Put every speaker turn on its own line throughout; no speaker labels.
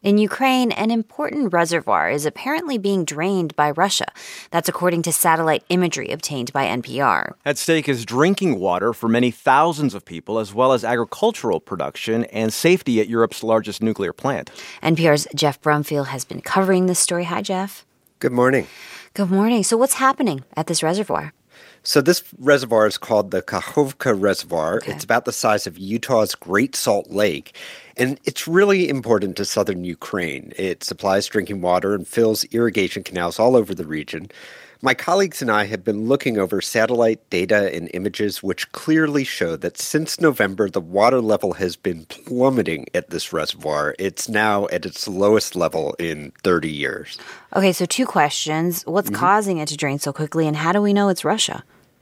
In Ukraine, an important reservoir is apparently being drained by Russia. That's according to satellite imagery obtained by NPR.
At stake is drinking water for many thousands of people, as well as agricultural production and safety at Europe's largest nuclear plant.
NPR's Jeff Brumfield has been covering this story. Hi, Jeff.
Good morning.
Good morning. So what's happening at this reservoir?
So this reservoir is called the Kakhovka Reservoir.
Okay.
It's about the size of Utah's Great Salt Lake, and it's really important to southern Ukraine. It supplies drinking water and fills irrigation canals all over the region. My colleagues and I have been looking over satellite data and images which clearly show that since November, the water level has been plummeting at this reservoir. It's now at its lowest level in 30 years.
Okay, so two questions. What's causing it to drain so quickly, and how do we know it's Russia?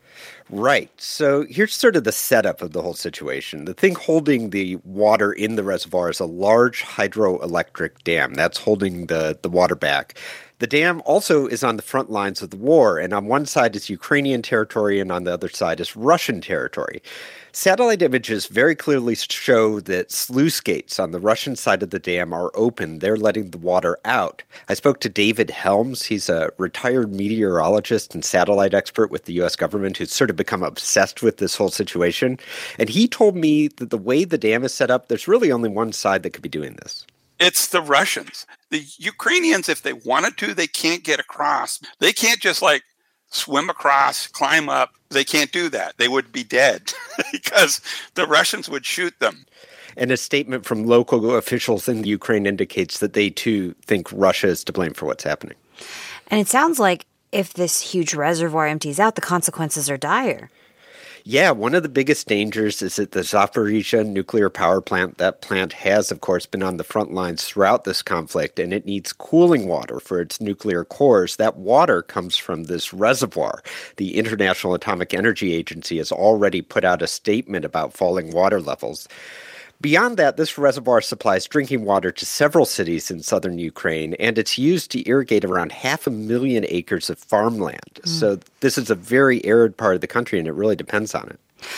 Right. So here's sort of the setup of the whole situation. The thing holding the water in the reservoir is a large hydroelectric dam that's holding the water back. The dam also is on the front lines of the war, and on one side is Ukrainian territory, and on the other side is Russian territory. Satellite images very clearly show that sluice gates on the Russian side of the dam are open. They're letting the water out. I spoke to David Helms. He's a retired meteorologist and satellite expert with the U.S. government who's sort of become obsessed with this whole situation. And he told me that the way the dam is set up, there's really only one side that could be doing this.
It's the Russians. The Ukrainians, if they wanted to, they can't get across. They can't just swim across, climb up. They can't do that. They would be dead because the Russians would shoot them.
And a statement from local officials in the Ukraine indicates that they too think Russia is to blame for what's happening.
And it sounds like if this huge reservoir empties out, the consequences are dire.
Yeah, one of the biggest dangers is at the Zaporizhzhia nuclear power plant. That plant has, of course, been on the front lines throughout this conflict, and it needs cooling water for its nuclear cores. That water comes from this reservoir. The International Atomic Energy Agency has already put out a statement about falling water levels. Beyond that, this reservoir supplies drinking water to several cities in southern Ukraine, and it's used to irrigate around 500,000 acres of farmland. So this is a very arid part of the country, and it really depends on it.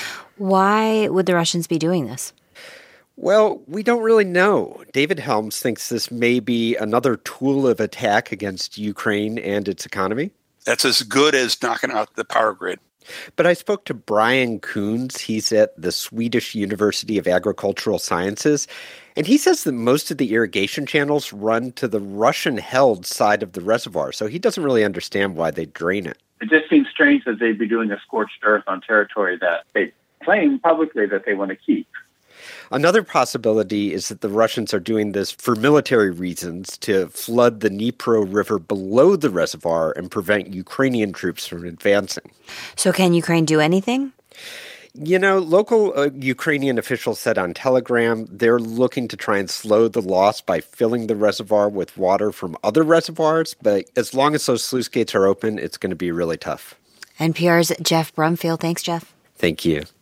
Why would the Russians be doing this?
Well, we don't really know. David Helms thinks this may be another tool of attack against Ukraine and its economy.
That's as good as knocking out the power grid.
But I spoke to Brian Kuhns. He's at the Swedish University of Agricultural Sciences, and he says that most of the irrigation channels run to the Russian-held side of the reservoir, so he doesn't really understand why they drain it.
It just seems strange that they'd be doing a scorched earth on territory that they claim publicly that they want to keep.
Another possibility is that the Russians are doing this for military reasons to flood the Dnipro River below the reservoir and prevent Ukrainian troops from advancing.
So can Ukraine do anything?
You know, local Ukrainian officials said on Telegram they're looking to try and slow the loss by filling the reservoir with water from other reservoirs, but as long as those sluice gates are open, it's going to be really tough.
NPR's Jeff Brumfield. Thanks, Jeff.
Thank you.